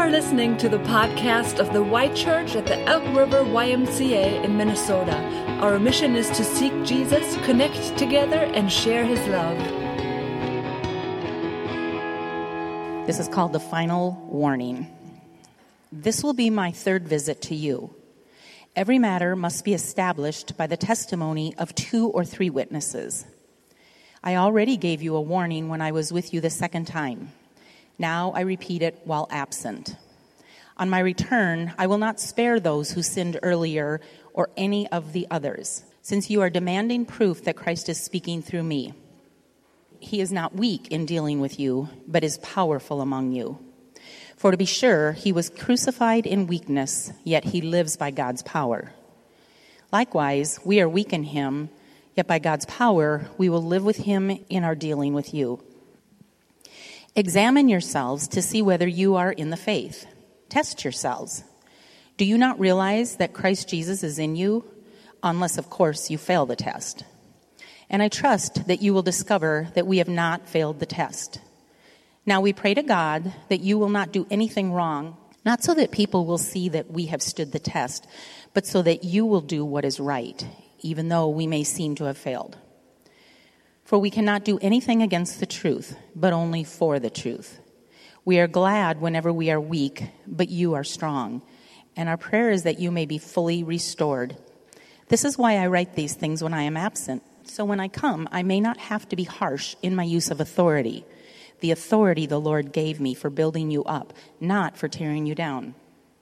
are listening to the podcast of the White Church at the Elk River YMCA in Minnesota. Our mission is to seek Jesus, connect together, and share his love. This is called the final warning. This will be my third visit to you. Every matter must be established by the testimony of 2 or 3 witnesses. I already gave you a warning when I was with you the second time. Now I repeat it while absent. On my return, I will not spare those who sinned earlier or any of the others, since you are demanding proof that Christ is speaking through me. He is not weak in dealing with you, but is powerful among you. For to be sure, he was crucified in weakness, yet he lives by God's power. Likewise, we are weak in him, yet by God's power we will live with him in our dealing with you. Examine yourselves to see whether you are in the faith. Test yourselves. Do you not realize that Christ Jesus is in you? Unless, of course, you fail the test. And I trust that you will discover that we have not failed the test. Now we pray to God that you will not do anything wrong, not so that people will see that we have stood the test, but so that you will do what is right, even though we may seem to have failed. For we cannot do anything against the truth, but only for the truth. We are glad whenever we are weak, but you are strong. And our prayer is that you may be fully restored. This is why I write these things when I am absent. So when I come, I may not have to be harsh in my use of authority, the authority the Lord gave me for building you up, not for tearing you down.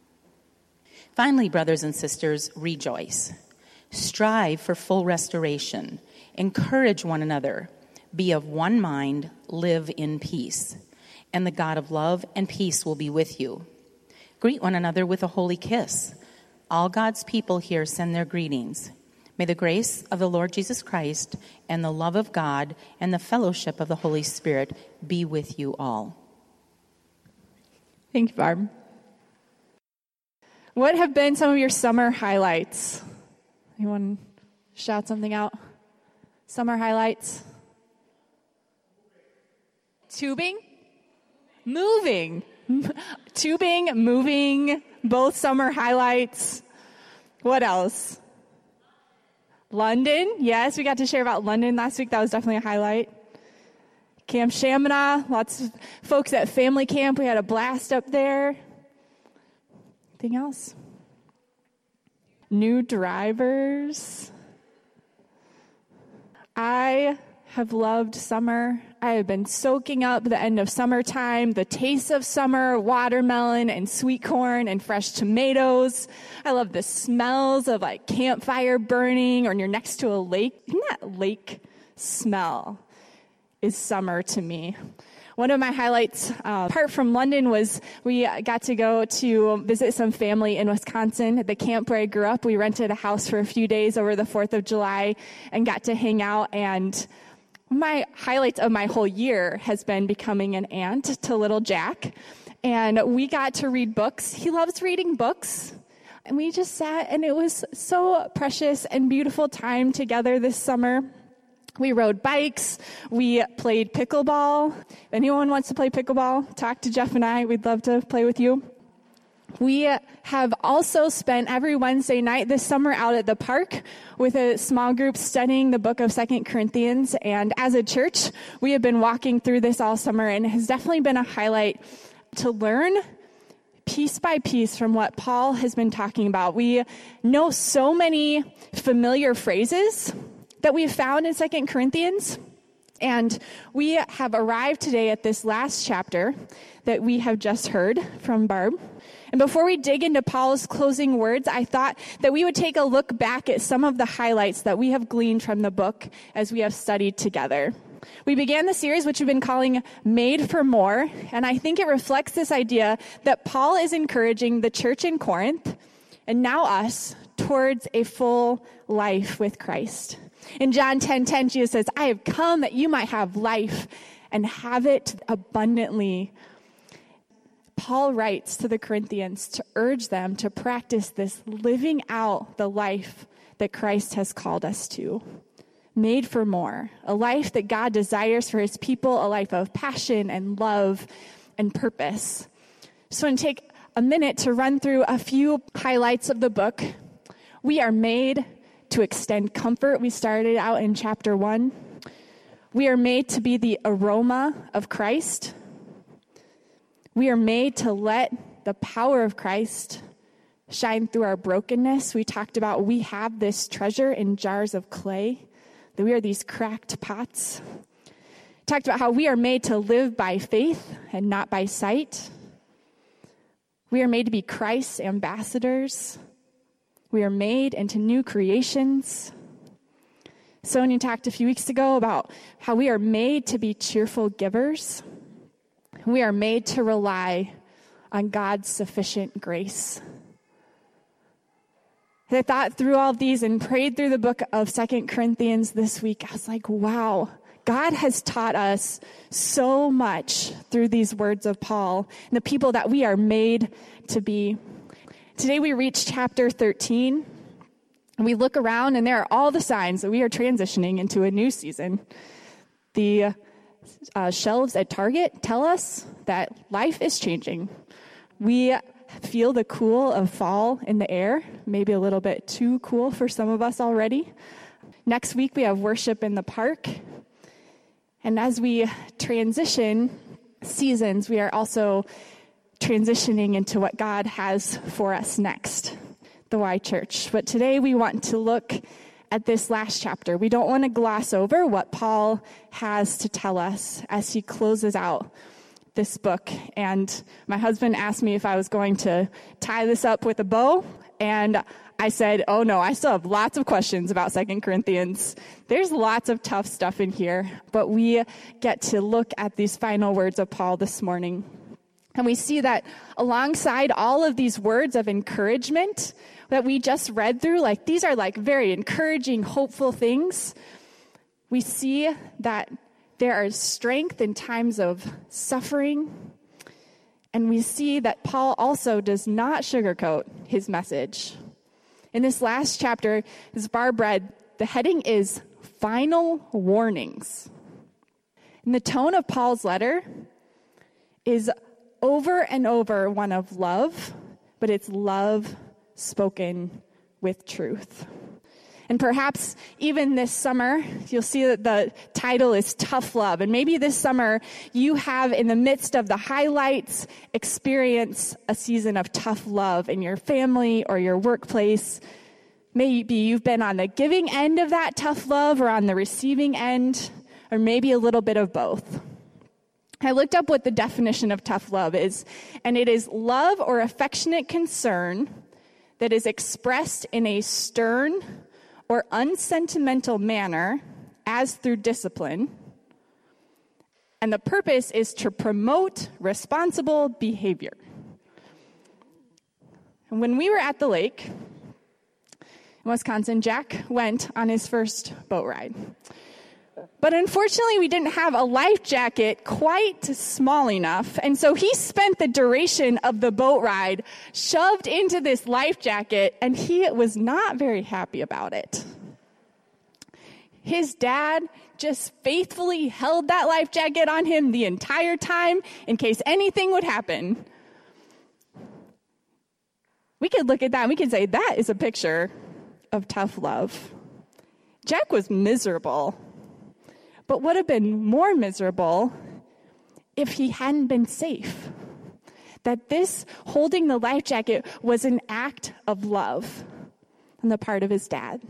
Finally, brothers and sisters, rejoice. Strive for full restoration. Encourage one another. Be of one mind. Live in peace. And the God of love and peace will be with you. Greet one another with a holy kiss. All God's people here send their greetings. May the grace of the Lord Jesus Christ and the love of God and the fellowship of the Holy Spirit be with you all. Thank you, Barb. What have been some of your summer highlights? Anyone shout something out? Summer highlights? Tubing? Moving. Tubing, moving, both summer highlights. What else? London. Yes, we got to share about London last week. That was definitely a highlight. Camp Chaminade. Lots of folks at family camp. We had a blast up there. Anything else? New drivers. I have loved summer. I have been soaking up the end of summertime, the taste of summer, watermelon and sweet corn and fresh tomatoes. I love the smells of like campfire burning or when you're next to a lake. Isn't that lake smell is summer to me. One of my highlights, apart from London, was we got to go to visit some family in Wisconsin. At the camp where I grew up, we rented a house for a few days over the 4th of July and got to hang out. And my highlights of my whole year has been becoming an aunt to little Jack. And we got to read books. He loves reading books. And we just sat, and it was so precious and beautiful time together this summer. We rode bikes. We played pickleball. If anyone wants to play pickleball, talk to Jeff and I. We'd love to play with you. We have also spent every Wednesday night this summer out at the park with a small group studying the book of 2 Corinthians. And as a church, we have been walking through this all summer, and it has definitely been a highlight to learn piece by piece from what Paul has been talking about. We know so many familiar phrases that we have found in 2 Corinthians. And we have arrived today at this last chapter that we have just heard from Barb. And before we dig into Paul's closing words, I thought that we would take a look back at some of the highlights that we have gleaned from the book as we have studied together. We began the series, which we've been calling Made for More, and I think it reflects this idea that Paul is encouraging the church in Corinth, and now us, towards a full life with Christ. In John 10:10, Jesus says, I have come that you might have life and have it abundantly. Paul writes to the Corinthians to urge them to practice this living out the life that Christ has called us to. Made for more, a life that God desires for his people, a life of passion and love and purpose. Just want to take a minute to run through a few highlights of the book. We are made to extend comfort. We started out in chapter 1. We are made to be the aroma of Christ. We are made to let the power of Christ shine through our brokenness. We talked about we have this treasure in jars of clay, that we are these cracked pots. Talked about how we are made to live by faith and not by sight. We are made to be Christ's ambassadors. We are made into new creations. Sonia talked a few weeks ago about how we are made to be cheerful givers. We are made to rely on God's sufficient grace. As I thought through all of these and prayed through the book of 2 Corinthians this week, I was like, wow, God has taught us so much through these words of Paul and the people that we are made to be. Today we reach chapter 13, and we look around, and there are all the signs that we are transitioning into a new season. The shelves at Target tell us that life is changing. We feel the cool of fall in the air, maybe a little bit too cool for some of us already. Next week, we have worship in the park. And as we transition seasons, we are also transitioning into what God has for us next, the Y Church. But today we want to look at this last chapter. We don't want to gloss over what Paul has to tell us as he closes out this book. And my husband asked me if I was going to tie this up with a bow, and I said, oh no, I still have lots of questions about 2 Corinthians. There's lots of tough stuff in here, but we get to look at these final words of Paul this morning. And we see that alongside all of these words of encouragement that we just read through, like these are like very encouraging, hopeful things. We see that there is strength in times of suffering. And we see that Paul also does not sugarcoat his message. In this last chapter, as Barb read, the heading is Final Warnings. And the tone of Paul's letter is over and over one of love, but it's love spoken with truth. And perhaps even this summer, you'll see that the title is Tough Love. And maybe this summer you have, in the midst of the highlights, experience a season of tough love in your family or your workplace. Maybe you've been on the giving end of that tough love or on the receiving end, or maybe a little bit of both. I looked up what the definition of tough love is, and it is love or affectionate concern that is expressed in a stern or unsentimental manner as through discipline. And the purpose is to promote responsible behavior. And when we were at the lake in Wisconsin, Jack went on his first boat ride. But unfortunately, we didn't have a life jacket quite small enough. And so he spent the duration of the boat ride shoved into this life jacket, and he was not very happy about it. His dad just faithfully held that life jacket on him the entire time in case anything would happen. We could look at that and we could say that is a picture of tough love. Jack was miserable. But would have been more miserable if he hadn't been safe. That this holding the life jacket was an act of love on the part of his dad.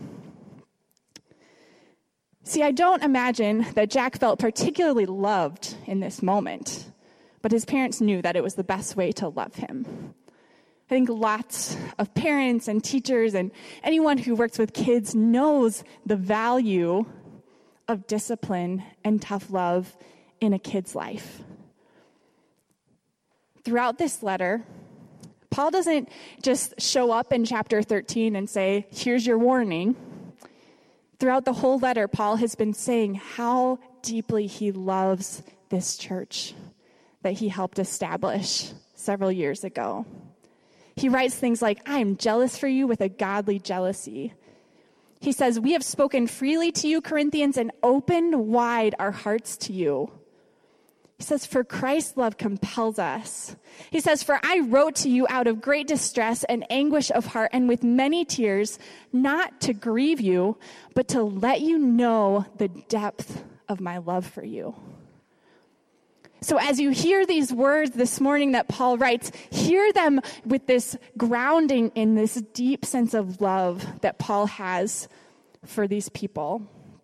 See, I don't imagine that Jack felt particularly loved in this moment, but his parents knew that it was the best way to love him. I think lots of parents and teachers and anyone who works with kids knows the value of discipline and tough love in a kid's life. Throughout this letter, Paul doesn't just show up in chapter 13 and say, here's your warning. Throughout the whole letter, Paul has been saying how deeply he loves this church that he helped establish several years ago. He writes things like, I am jealous for you with a godly jealousy. He says, we have spoken freely to you, Corinthians, and opened wide our hearts to you. He says, for Christ's love compels us. He says, for I wrote to you out of great distress and anguish of heart and with many tears, not to grieve you, but to let you know the depth of my love for you. So as you hear these words this morning that Paul writes, hear them with this grounding in this deep sense of love that Paul has for these people.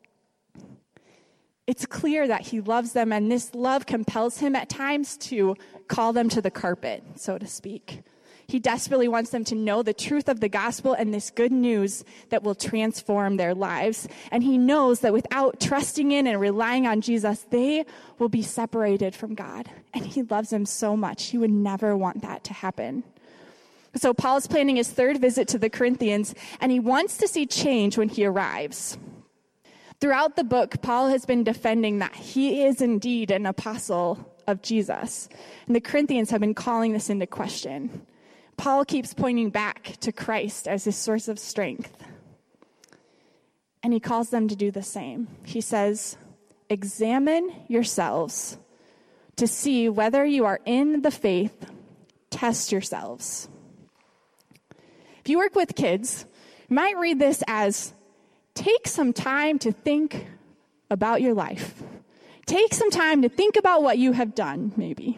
It's clear that he loves them, and this love compels him at times to call them to the carpet, so to speak. He desperately wants them to know the truth of the gospel and this good news that will transform their lives. And he knows that without trusting in and relying on Jesus, they will be separated from God. And he loves them so much. He would never want that to happen. So Paul's planning his third visit to the Corinthians, and he wants to see change when he arrives. Throughout the book, Paul has been defending that he is indeed an apostle of Jesus. And the Corinthians have been calling this into question. Paul keeps pointing back to Christ as his source of strength. And he calls them to do the same. He says, examine yourselves to see whether you are in the faith. Test yourselves. If you work with kids, you might read this as, take some time to think about your life. Take some time to think about what you have done, maybe.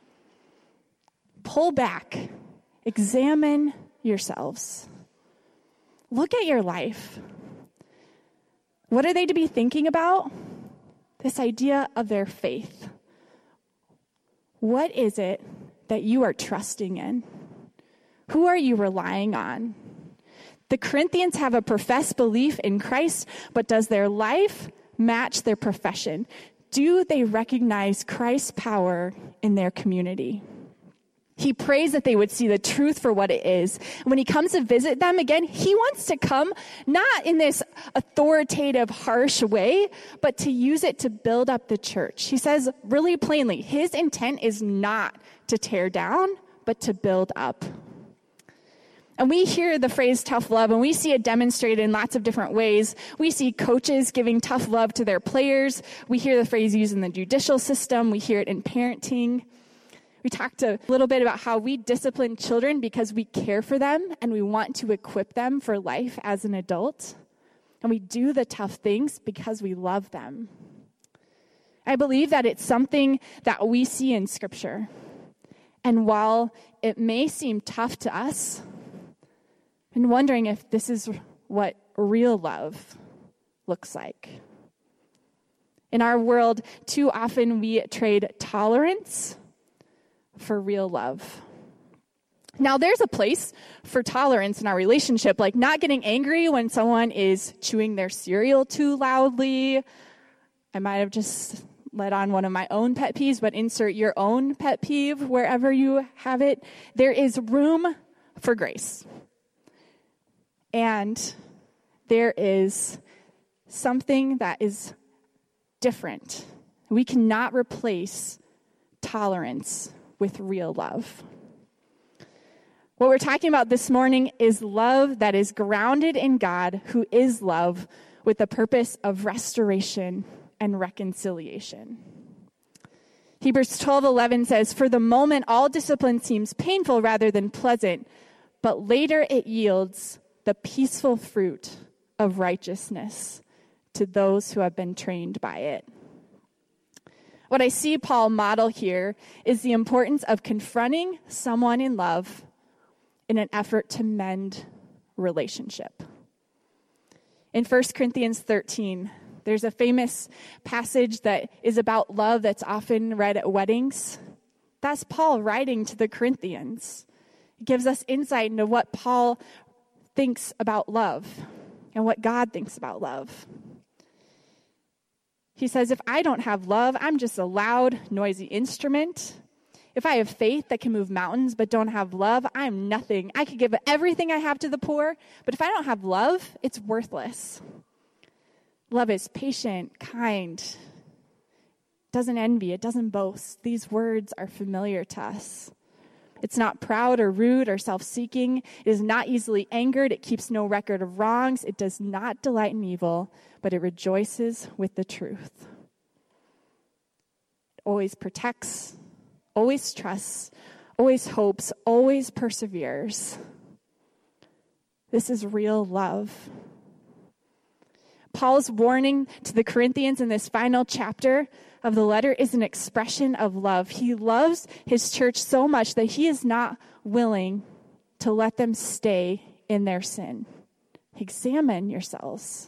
Pull back. Examine yourselves. Look at your life. What are they to be thinking about? This idea of their faith. What is it that you are trusting in? Who are you relying on? The Corinthians have a professed belief in Christ, but does their life match their profession? Do they recognize Christ's power in their community? He prays that they would see the truth for what it is. When he comes to visit them again, he wants to come not in this authoritative, harsh way, but to use it to build up the church. He says really plainly, his intent is not to tear down, but to build up. And we hear the phrase tough love, and we see it demonstrated in lots of different ways. We see coaches giving tough love to their players. We hear the phrase used in the judicial system. We hear it in parenting. We talked a little bit about how we discipline children because we care for them and we want to equip them for life as an adult. And we do the tough things because we love them. I believe that it's something that we see in Scripture. And while it may seem tough to us, I'm wondering if this is what real love looks like. In our world, too often we trade tolerance for real love. Now, there's a place for tolerance in our relationship, like not getting angry when someone is chewing their cereal too loudly. I might have just let on one of my own pet peeves, but insert your own pet peeve wherever you have it. There is room for grace. And there is something that is different. We cannot replace tolerance with real love. What we're talking about this morning is love that is grounded in God, who is love, with the purpose of restoration and reconciliation. Hebrews 12:11 says, "For the moment all discipline seems painful rather than pleasant, but later it yields the peaceful fruit of righteousness to those who have been trained by it." What I see Paul model here is the importance of confronting someone in love in an effort to mend relationship. In 1 Corinthians 13, there's a famous passage that is about love that's often read at weddings. That's Paul writing to the Corinthians. It gives us insight into what Paul thinks about love and what God thinks about love. He says, if I don't have love, I'm just a loud, noisy instrument. If I have faith that can move mountains but don't have love, I'm nothing. I could give everything I have to the poor, but if I don't have love, it's worthless. Love is patient, kind, doesn't envy, it doesn't boast. These words are familiar to us. It's not proud or rude or self-seeking. It is not easily angered. It keeps no record of wrongs. It does not delight in evil, but it rejoices with the truth. It always protects, always trusts, always hopes, always perseveres. This is real love. Paul's warning to the Corinthians in this final chapter of the letter is an expression of love. He loves his church so much that he is not willing to let them stay in their sin. Examine yourselves.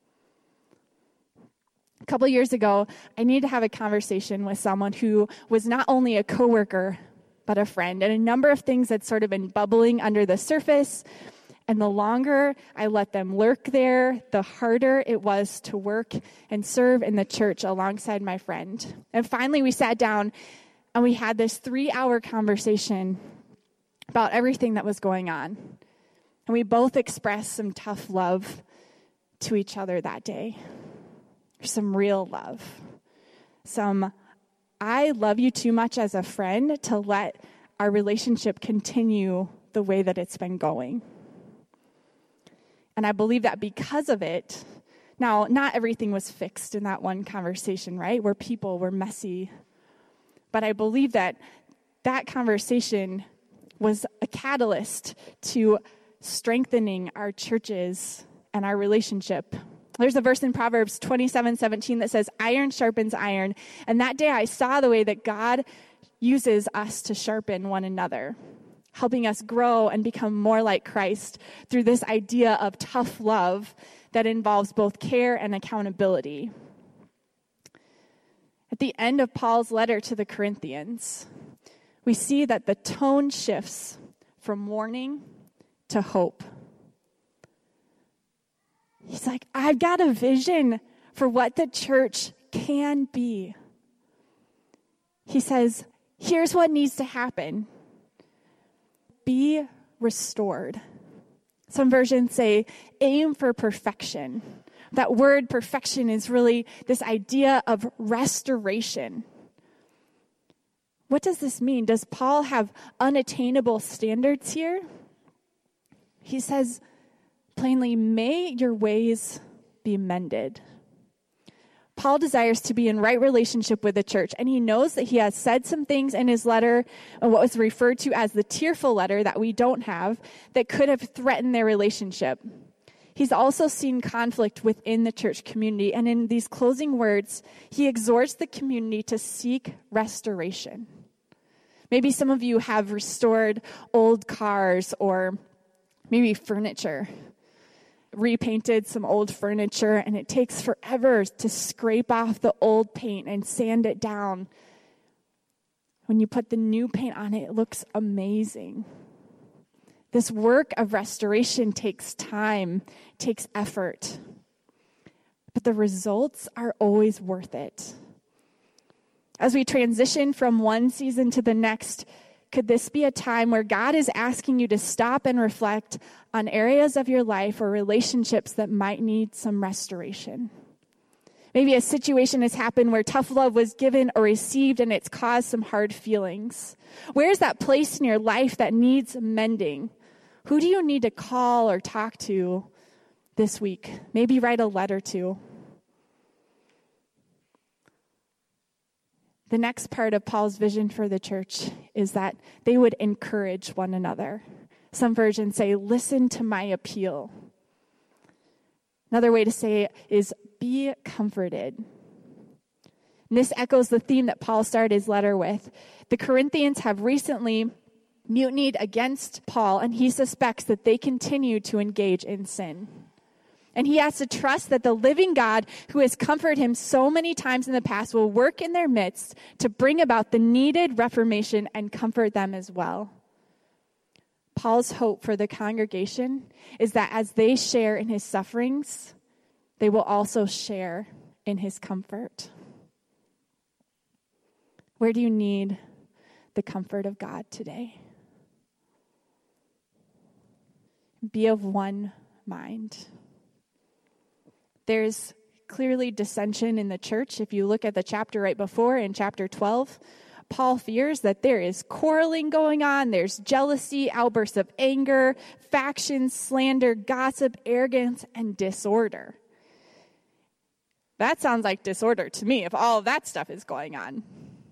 A couple years ago, I needed to have a conversation with someone who was not only a coworker, but a friend. And a number of things had sort of been bubbling under the surface. And the longer I let them lurk there, the harder it was to work and serve in the church alongside my friend. And finally, we sat down and we had this 3-hour conversation about everything that was going on. And we both expressed some tough love to each other that day. Some real love. Some, I love you too much as a friend to let our relationship continue the way that it's been going. And I believe that because of it, now, not everything was fixed in that one conversation, right? Where people were messy. But I believe that that conversation was a catalyst to strengthening our churches and our relationship. There's a verse in Proverbs 27:17 that says, iron sharpens iron. And that day I saw the way that God uses us to sharpen one another, helping us grow and become more like Christ through this idea of tough love that involves both care and accountability. At the end of Paul's letter to the Corinthians, we see that the tone shifts from warning to hope. He's like, I've got a vision for what the church can be. He says, here's what needs to happen. Be restored. Some versions say, aim for perfection. That word perfection is really this idea of restoration. What does this mean? Does Paul have unattainable standards here? He says, plainly, may your ways be mended. Paul desires to be in right relationship with the church, and he knows that he has said some things in his letter, what was referred to as the tearful letter that we don't have, that could have threatened their relationship. He's also seen conflict within the church community, and in these closing words, he exhorts the community to seek restoration. Maybe some of you have restored old cars or maybe furniture, repainted some old furniture, and it takes forever to scrape off the old paint and sand it down. When you put the new paint on it, it looks amazing. This work of restoration takes time, takes effort, but the results are always worth it. As we transition from one season to the next, could this be a time where God is asking you to stop and reflect on areas of your life or relationships that might need some restoration? Maybe a situation has happened where tough love was given or received and it's caused some hard feelings. Where's that place in your life that needs mending? Who do you need to call or talk to this week? Maybe write a letter to. The next part of Paul's vision for the church is that they would encourage one another. Some versions say, listen to my appeal. Another way to say it is, be comforted. And this echoes the theme that Paul started his letter with. The Corinthians have recently mutinied against Paul, and he suspects that they continue to engage in sin. And he has to trust that the living God who has comforted him so many times in the past will work in their midst to bring about the needed reformation and comfort them as well. Paul's hope for the congregation is that as they share in his sufferings, they will also share in his comfort. Where do you need the comfort of God today? Be of one mind. There's clearly dissension in the church. If you look at the chapter right before, in chapter 12, Paul fears that there is quarreling going on. There's jealousy, outbursts of anger, factions, slander, gossip, arrogance, and disorder. That sounds like disorder to me if all of that stuff is going on.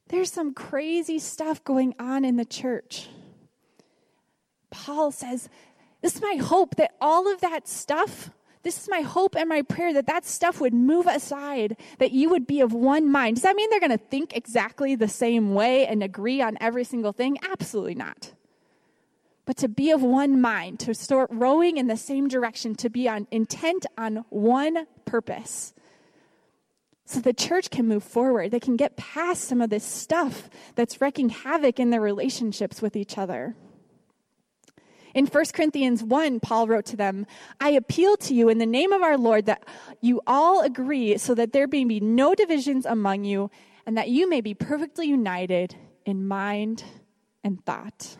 There's some crazy stuff going on in the church. Paul says, this is my hope that all of that stuff, this is my hope and my prayer that stuff would move aside, that you would be of one mind. Does that mean they're going to think exactly the same way and agree on every single thing? Absolutely not. But to be of one mind, to start rowing in the same direction, to be intent on one purpose. So the church can move forward. They can get past some of this stuff that's wreaking havoc in their relationships with each other. In 1 Corinthians 1, Paul wrote to them, I appeal to you in the name of our Lord that you all agree so that there may be no divisions among you and that you may be perfectly united in mind and thought.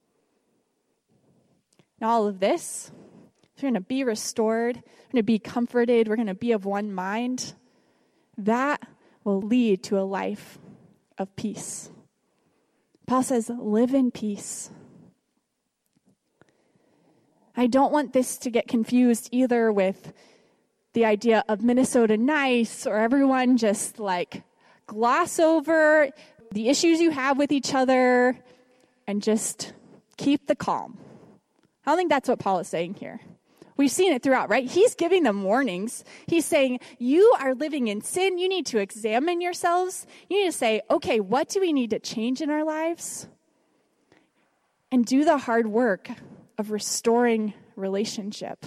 And all of this, we're going to be restored, we're going to be comforted, we're going to be of one mind. That will lead to a life of peace. Paul says, live in peace. I don't want this to get confused either with the idea of Minnesota nice or everyone just like gloss over the issues you have with each other and just keep the calm. I don't think that's what Paul is saying here. We've seen it throughout, right? He's giving them warnings. He's saying, you are living in sin. You need to examine yourselves. You need to say, okay, what do we need to change in our lives? And do the hard work of restoring relationship.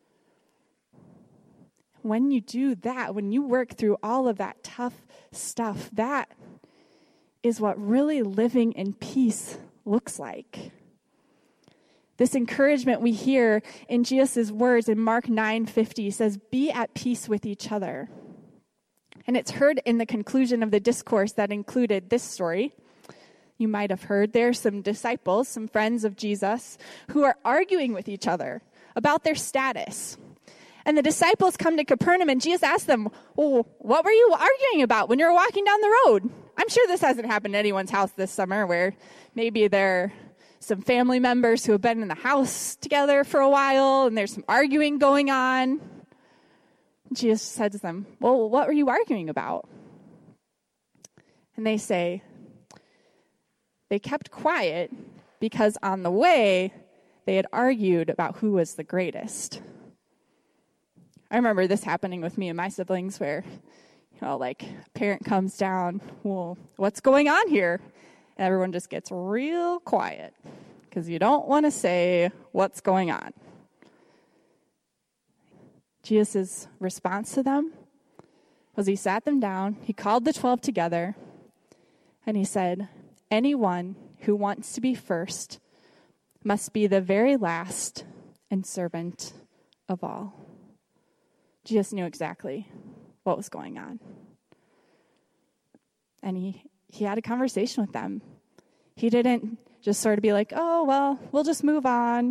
When you do that, when you work through all of that tough stuff, that is what really living in peace looks like. This encouragement we hear in Jesus' words in Mark 9:50 says, be at peace with each other. And it's heard in the conclusion of the discourse that included this story. You might have heard there's some disciples, some friends of Jesus, who are arguing with each other about their status. And the disciples come to Capernaum and Jesus asks them, well, what were you arguing about when you were walking down the road? I'm sure this hasn't happened at anyone's house this summer where maybe there are some family members who have been in the house together for a while and there's some arguing going on. Jesus said to them, well, what were you arguing about? And they say, they kept quiet because on the way, they had argued about who was the greatest. I remember this happening with me and my siblings where, like a parent comes down, well, what's going on here? And everyone just gets real quiet because you don't want to say what's going on. Jesus' response to them was he sat them down, he called the 12 together, and he said, anyone who wants to be first must be the very last and servant of all. Jesus knew exactly what was going on. And he had a conversation with them. He didn't just sort of be like, oh, well, we'll just move on.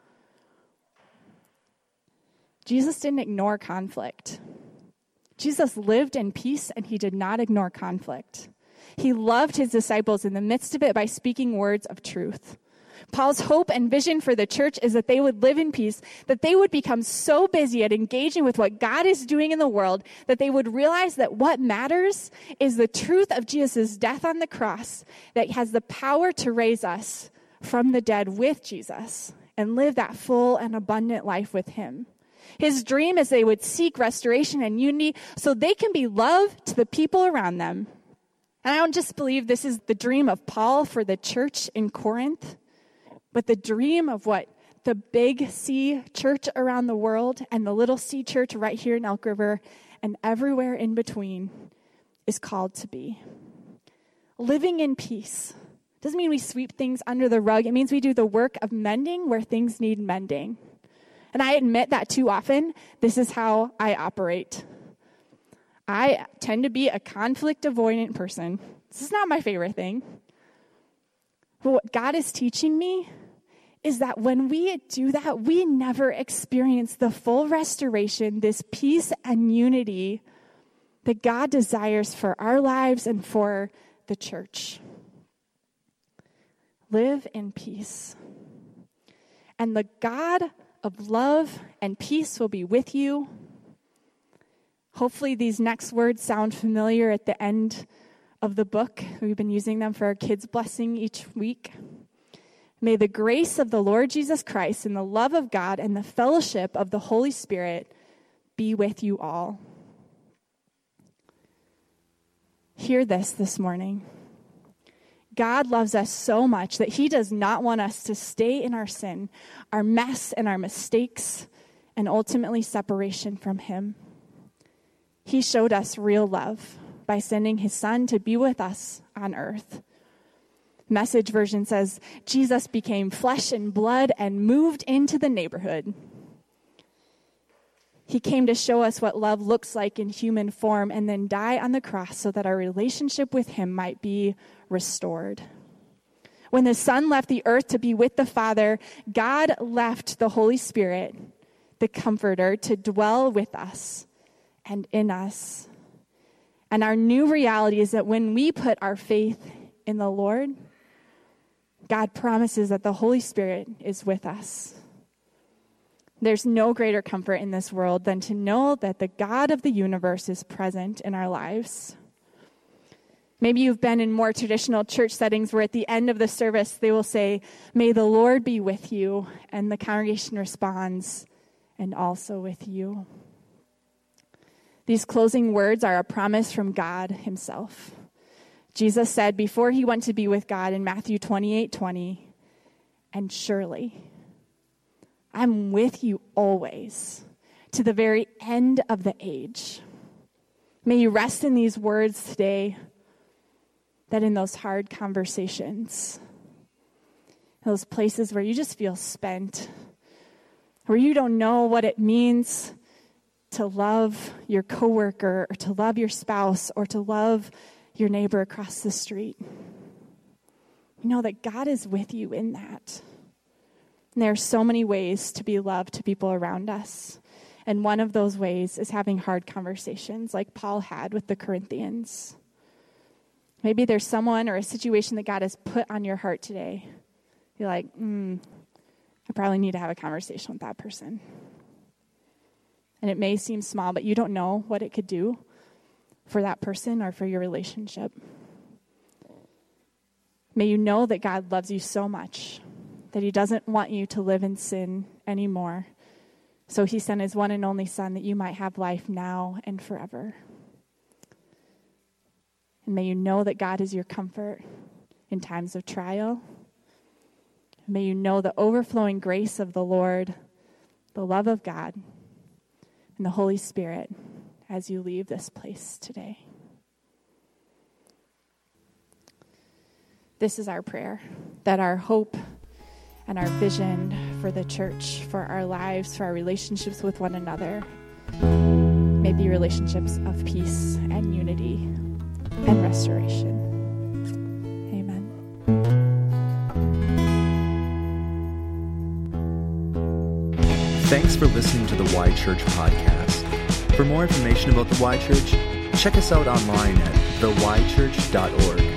Jesus didn't ignore conflict. Jesus lived in peace and he did not ignore conflict. He loved his disciples in the midst of it by speaking words of truth. Paul's hope and vision for the church is that they would live in peace, that they would become so busy at engaging with what God is doing in the world, that they would realize that what matters is the truth of Jesus' death on the cross, that has the power to raise us from the dead with Jesus and live that full and abundant life with him. His dream is they would seek restoration and unity so they can be love to the people around them. And I don't just believe this is the dream of Paul for the church in Corinth, but the dream of what the big C church around the world and the little C church right here in Elk River and everywhere in between is called to be. Living in peace doesn't mean we sweep things under the rug. It means we do the work of mending where things need mending. And I admit that too often, this is how I operate. I tend to be a conflict avoidant person. This is not my favorite thing. But what God is teaching me is that when we do that, we never experience the full restoration, this peace and unity that God desires for our lives and for the church. Live in peace. And the God of love and peace will be with you. Hopefully these next words sound familiar at the end of the book. We've been using them for our kids' blessing each week. May the grace of the Lord Jesus Christ and the love of God and the fellowship of the Holy Spirit be with you all. Hear this morning. God loves us so much that he does not want us to stay in our sin, our mess, and our mistakes, and ultimately separation from him. He showed us real love by sending his son to be with us on earth. Message version says, Jesus became flesh and blood and moved into the neighborhood. He came to show us what love looks like in human form and then die on the cross so that our relationship with him might be restored. When the Son left the earth to be with the Father, God left the Holy Spirit, the Comforter, to dwell with us and in us. And our new reality is that when we put our faith in the Lord, God promises that the Holy Spirit is with us. There's no greater comfort in this world than to know that the God of the universe is present in our lives. Maybe you've been in more traditional church settings where at the end of the service they will say, "May the Lord be with you," and the congregation responds, "And also with you." These closing words are a promise from God himself. Jesus said before he went to be with God in Matthew 28:20, "And surely I'm with you always, to the very end of the age." May you rest in these words today, that in those hard conversations, those places where you just feel spent, where you don't know what it means to love your coworker or to love your spouse or to love your neighbor across the street, you know that God is with you in that. And there are so many ways to be loved to people around us. And one of those ways is having hard conversations like Paul had with the Corinthians. Maybe there's someone or a situation that God has put on your heart today. You're like, I probably need to have a conversation with that person. And it may seem small, but you don't know what it could do for that person or for your relationship. May you know that God loves you so much that he doesn't want you to live in sin anymore. So he sent his one and only Son that you might have life now and forever. And may you know that God is your comfort in times of trial. May you know the overflowing grace of the Lord, the love of God, and the Holy Spirit as you leave this place today. This is our prayer, that our hope and our vision for the church, for our lives, for our relationships with one another, may be relationships of peace and unity and restoration. Amen. Thanks for listening to the Y Church podcast. For more information about the Y Church, check us out online at theychurch.org.